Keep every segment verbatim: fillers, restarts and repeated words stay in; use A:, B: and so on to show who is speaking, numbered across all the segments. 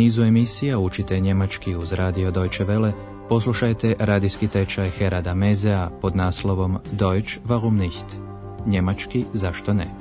A: nizu emisija učite njemački uz radio Deutsche Welle. Poslušajte radijski tečaj Herada Mezea pod naslovom Deutsch warum nicht? Njemački zašto ne?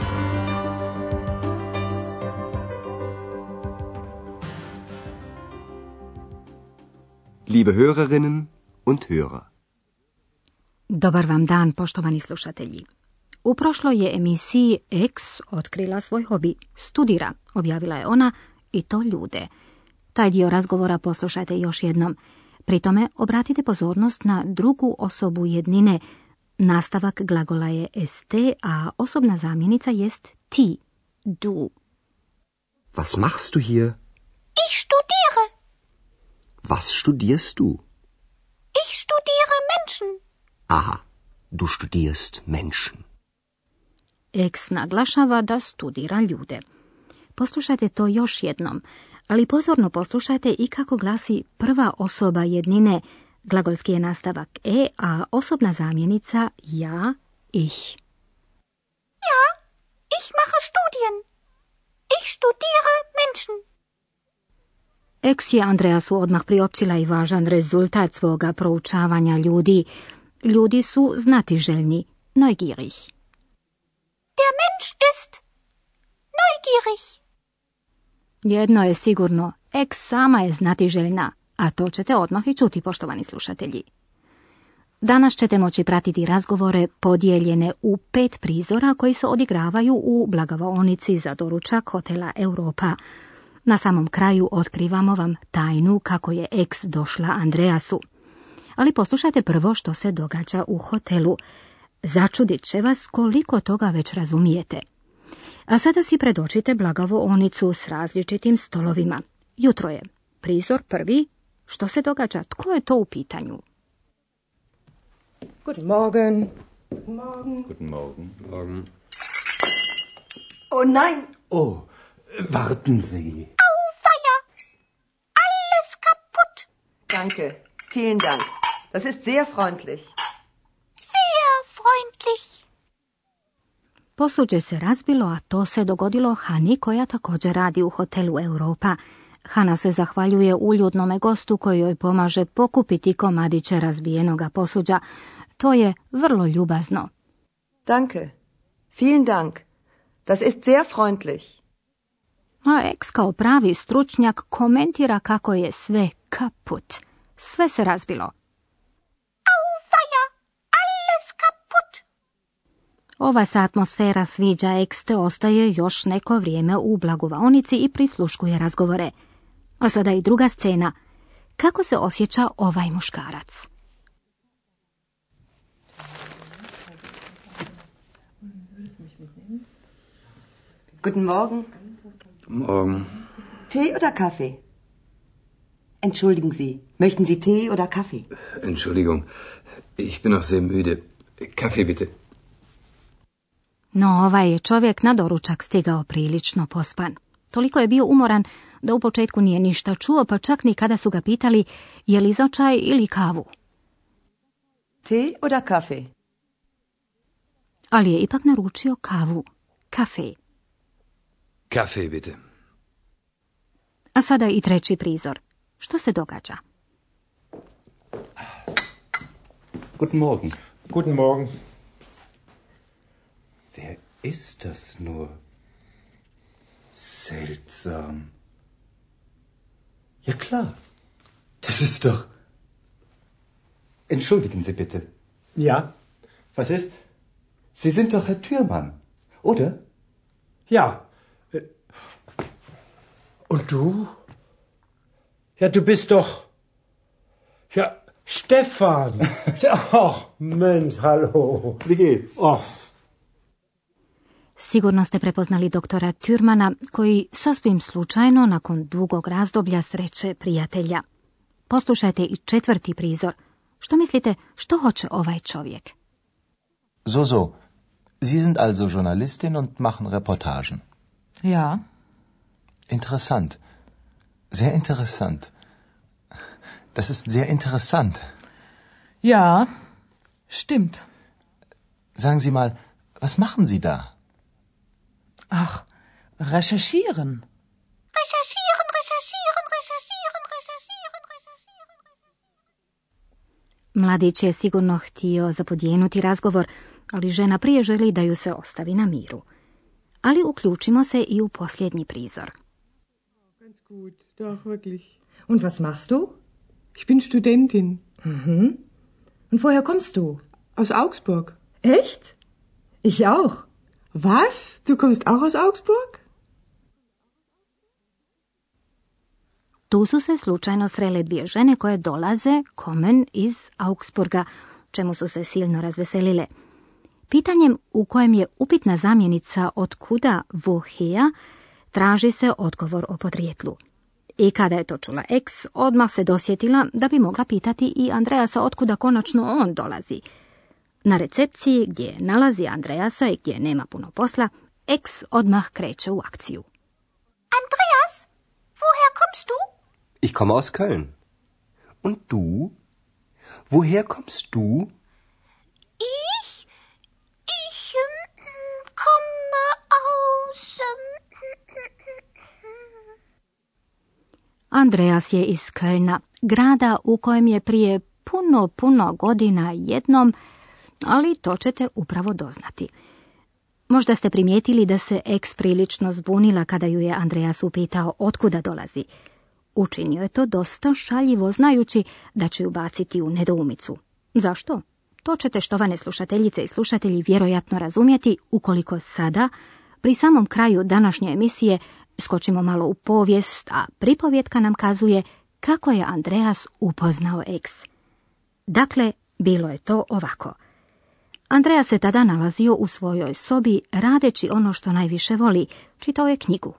B: Liebe Hörerinnen und Hörer.
C: Dobar vam dan, poštovani slušatelji. U prošloj je emisiji X otkrila svoj hobi. Studira, objavila je ona, i to ljude. Taj dio razgovora poslušajte još jednom. Pri tome obratite pozornost na drugu osobu jednine. Nastavak glagola je st, a osobna zamjenica jest ti, du.
B: Was machst du hier?
D: Ich studiere.
B: Was studierst du?
D: Ich studiere Menschen.
B: Aha, du studierst Menschen.
C: X naglašava da studira ljude. Poslušajte to još jednom, ali pozorno poslušajte i kako glasi prva osoba jednine. Glagolski je nastavak e, a osobna zamjenica ja, ich.
D: Ja, ich mache Studien. Ich studiere Menschen.
C: X je Andreasu odmah priopćila i važan rezultat svoga proučavanja ljudi. Ljudi su znatiželjni, neugierig.
D: Der Mensch ist neugierig.
C: Jedno je sigurno, X sama je znatiželjna, a to ćete odmah i čuti, poštovani slušatelji. Danas ćete moći pratiti razgovore podijeljene u pet prizora koji se odigravaju u blagovaonici za doručak hotela Europa. Na samom kraju otkrivamo vam tajnu kako je X došla Andreasu. Ali poslušajte prvo što se događa u hotelu. Začudit će vas koliko toga već razumijete. A sada si predočite blagovaonicu s različitim stolovima. Jutro je. Prizor prvi. Što se događa? Tko je to u pitanju?
E: Guten Morgen.
F: Guten Morgen.
G: Guten Morgen. Morgen.
F: Oh nein.
G: Oh, warten Sie.
D: Auweia. Alles kaputt.
F: Danke. Vielen Dank. Das ist sehr freundlich.
D: Sehr freundlich.
C: Posuđe se razbilo, a to se dogodilo Hani koja također radi u hotelu Europa. Hana se zahvaljuje uljudnome gostu koji joj pomaže pokupiti komadiće razbijenoga posuđa. To je vrlo ljubazno.
F: Danke. Vielen Dank. Das ist sehr freundlich.
C: A X kao pravi stručnjak komentira kako je sve kaput. Sve se razbilo.
D: Auweia. Alles kaputt.
C: Ova se atmosfera sviđa X te ostaje još neko vrijeme u blagovaonici i prisluškuje razgovore. A sada i druga scena. Kako se osjeća ovaj muškarac?
F: Guten Morgen.
G: Morgen.
F: Tee oder Kaffee? Entschuldigen Sie, möchten Sie Tee oder Kaffee?
G: Entschuldigung, ich bin noch sehr müde. Kaffee bitte.
C: No, ovaj je čovjek na doručak stigao prilično pospan. Toliko je bio umoran da u početku nije ništa čuo, pa čak ni kada su ga pitali je li za čaj ili kavu.
F: Tee oder Kaffee?
C: Ali je ipak naručio kavu, kafe.
G: Kaffee bitte.
C: A sada i treći prizor. Što se događa?
G: Guten Morgen.
H: Guten Morgen.
G: Wer ist das nur? Seltsam. Ja klar. Das ist doch... Entschuldigen Sie bitte.
H: Ja, was ist?
G: Sie sind doch Herr Thürmann, oder?
H: Ja. Äh, Und du? Ja, du bist doch... Ja, Stefan. Oh, Mensch, hallo.
G: Wie geht's?
H: Oh.
C: Sigurno ste prepoznali doktora Thürmana, koji sasvim slučajno nakon dugog razdoblja sreće prijatelja. Poslušajte i četvrti prizor. Što mislite, što hoće ovaj čovjek?
I: So, so. Sie sind also Journalistin und machen Reportagen.
E: Ja.
I: Interessant. Sehr interessant. Das ist sehr interessant.
E: Ja, stimmt.
I: Sagen Sie mal, was machen Sie da?
E: Ach, recherchieren.
D: Recherchieren, recherchieren, recherchieren.
C: Mladić je sigurno htio zapodjenuti razgovor, ali žena prije želi da ju se ostavi na miru. Ali uključimo se i u posljednji prizor.
J: Ganz gut, doch, wirklich. Und was machst du? Ich bin Studentin. Mhm. Und woher kommst du? Aus Augsburg. Echt? Ich auch. Was? Du kommst auch aus Augsburg?
C: Tu su se slučajno srele dvije žene koje dolaze, kommen, iz Augsburga, čemu su se silno razveselile. Pitanjem u kojem je upitna zamjenica od kuda woher, traži se odgovor o podrijetlu. I kada je to čula Ex, odmah se dosjetila da bi mogla pitati i Andreasa otkuda konačno on dolazi. Na recepciji gdje nalazi Andreasa i gdje nema puno posla, Ex odmah kreće u akciju.
D: Andreas, woher kommst du?
B: Ich komme aus Köln. Und du? Woher kommst du?
D: Ich? Ich ähm, komme aus... Ähm,
C: Andreas je iz Kölna, grada u kojem je prije puno, puno godina jednom, ali to ćete upravo doznati. Možda ste primijetili da se Ex prilično zbunila kada ju je Andreas upitao otkuda dolazi. Učinio je to dosta šaljivo, znajući da će ju baciti u nedoumicu. Zašto? To ćete, štovane slušateljice i slušatelji, vjerojatno razumjeti ukoliko sada, pri samom kraju današnje emisije, skočimo malo u povijest, a pripovjetka nam kazuje kako je Andreas upoznao Ex. Dakle, bilo je to ovako. Andreas se tada nalazio u svojoj sobi radeći ono što najviše voli, čitao je knjigu.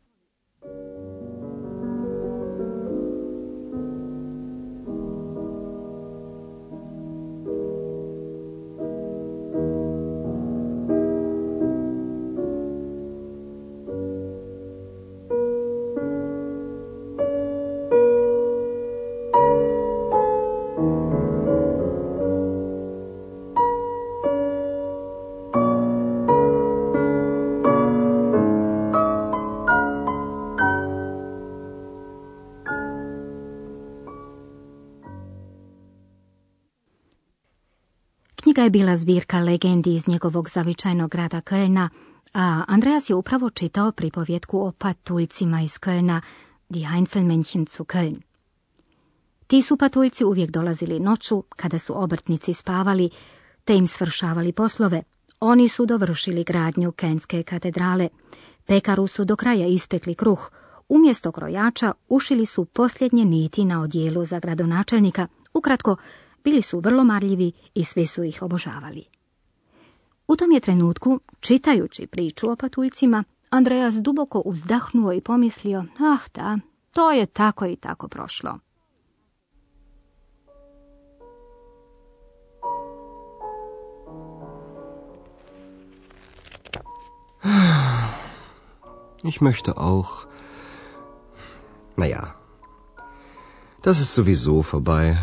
C: Knjiga je bila zbirka legendi iz njegovog zavičajnog grada Kölna, a Andreas je upravo čitao pripovjetku o patuljcima iz Kölna, Die Einzelmännchen zu Köln. Ti su patuljci uvijek dolazili noću, kada su obrtnici spavali, te im svršavali poslove. Oni su dovršili gradnju Kölnske katedrale, pekaru su do kraja ispekli kruh, umjesto krojača ušili su posljednje niti na odijelu za gradonačelnika, ukratko, bili su vrlo marljivi i svi su ih obožavali. U tom je trenutku, čitajući priču o patuljcima, Andreas duboko uzdahnuo i pomislio, ah da, to je tako i tako prošlo.
B: Ich möchte auch. Naja, das ist sowieso vorbei.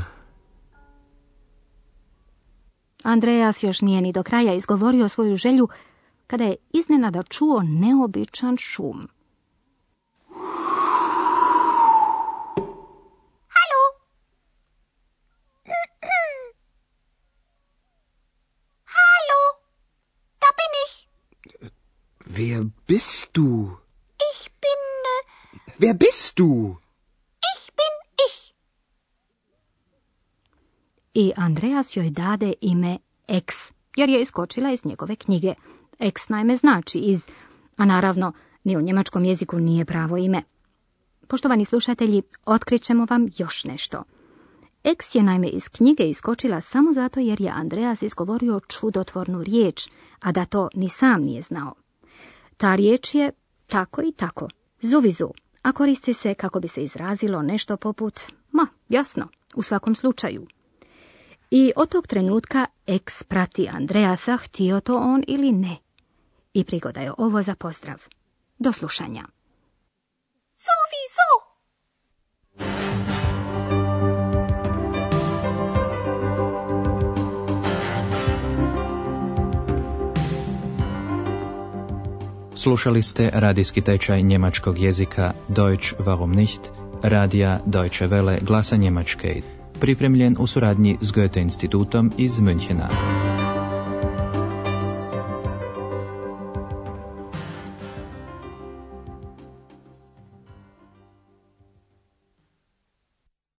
C: Andreas još nije ni do kraja izgovorio svoju želju, kada je iznenada čuo neobičan šum.
D: Hallo? Hallo? Da bin ich.
B: Wer bist du?
D: Ich bin... Äh,
B: Wer bist du?
D: ich bin ich.
C: I Andreas joj dade ime Ex, jer je iskočila iz njegove knjige. Ex naime znači iz, a naravno ni u njemačkom jeziku nije pravo ime. Poštovani slušatelji, otkrićemo vam još nešto. Ex je naime iz knjige iskočila samo zato jer je Andreas izgovorio čudotvornu riječ, a da to ni sam nije znao. Ta riječ je tako i tako, zuvizu, a koristi se kako bi se izrazilo nešto poput, ma, jasno, u svakom slučaju. I od tog trenutka Ex prati Andreasa, htio to on ili ne. I prigoda je ovo za pozdrav. Do slušanja.
D: Sowieso.
A: Slušali ste radijski tečaj njemačkog jezika Deutsch warum nicht, radija Deutsche Welle glasa Njemačke. pripremljen u suradnji s Goethe institutom iz Münchena.